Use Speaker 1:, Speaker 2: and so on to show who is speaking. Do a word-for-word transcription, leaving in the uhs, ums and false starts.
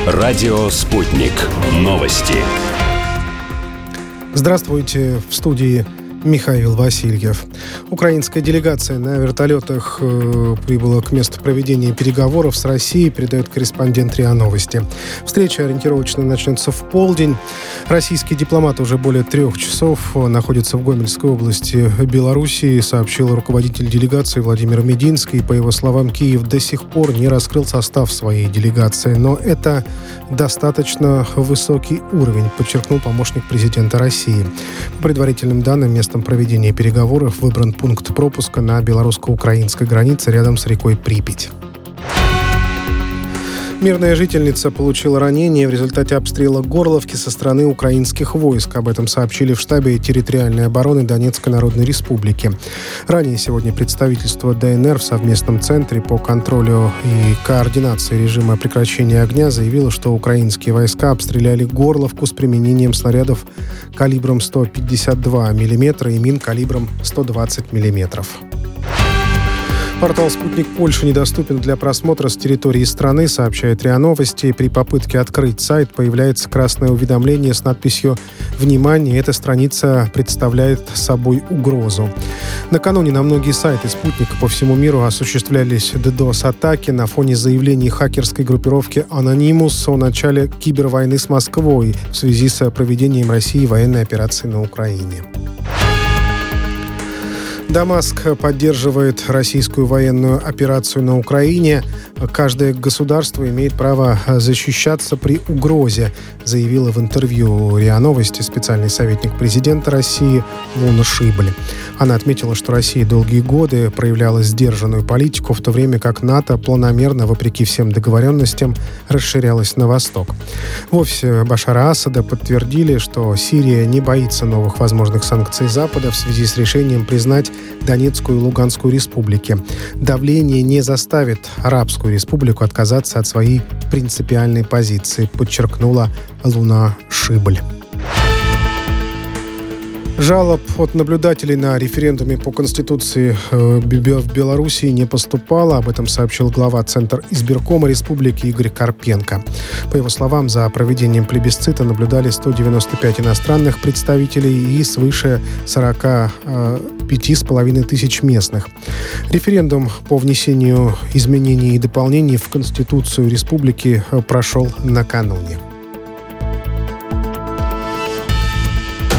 Speaker 1: Радио «Спутник». Новости.
Speaker 2: Здравствуйте, в студии Михаил Васильев. Украинская делегация на вертолетах э, прибыла к месту проведения переговоров с Россией, передает корреспондент РИА Новости. Встреча ориентировочно начнется в полдень. Российские дипломаты уже более трех часов находятся в Гомельской области Белоруссии, сообщил руководитель делегации Владимир Мединский. По его словам, Киев до сих пор не раскрыл состав своей делегации, но это достаточно высокий уровень, подчеркнул помощник президента России. По предварительным данным, местом проведения переговоров выбран пункт пропуска на белорусско-украинской границе рядом с рекой Припять. Мирная жительница получила ранение в результате обстрела Горловки со стороны украинских войск. Об этом сообщили в штабе территориальной обороны Донецкой Народной Республики. Ранее сегодня представительство ДНР в совместном центре по контролю и координации режима прекращения огня заявило, что украинские войска обстреляли Горловку с применением снарядов калибром сто пятьдесят два миллиметра и мин калибром сто двадцать миллиметров. Портал «Спутник Польши» недоступен для просмотра с территории страны, сообщает РИА Новости. При попытке открыть сайт появляется красное уведомление с надписью «Внимание! Эта страница представляет собой угрозу». Накануне на многие сайты «Спутника» по всему миру осуществлялись ддос-атаки на фоне заявлений хакерской группировки Anonymous о начале кибервойны с Москвой в связи с проведением России военной операции на Украине. Дамаск поддерживает российскую военную операцию на Украине. Каждое государство имеет право защищаться при угрозе, заявила в интервью РИА Новости специальный советник президента России Луна Шибль. Она отметила, что Россия долгие годы проявляла сдержанную политику, в то время как НАТО планомерно, вопреки всем договоренностям, расширялась на восток. В офисе Башара Асада подтвердили, что Сирия не боится новых возможных санкций Запада в связи с решением признать Донецкую и Луганскую республики. Давление не заставит Арабскую республику отказаться от своей принципиальной позиции, подчеркнула Луна Шибль. Жалоб от наблюдателей на референдуме по Конституции в Белоруссии не поступало. Об этом сообщил глава Центра избиркома республики Игорь Карпенко. По его словам, за проведением плебисцита наблюдали сто девяносто пять иностранных представителей и свыше сорок пять с половиной тысяч местных. Референдум по внесению изменений и дополнений в Конституцию республики прошел накануне.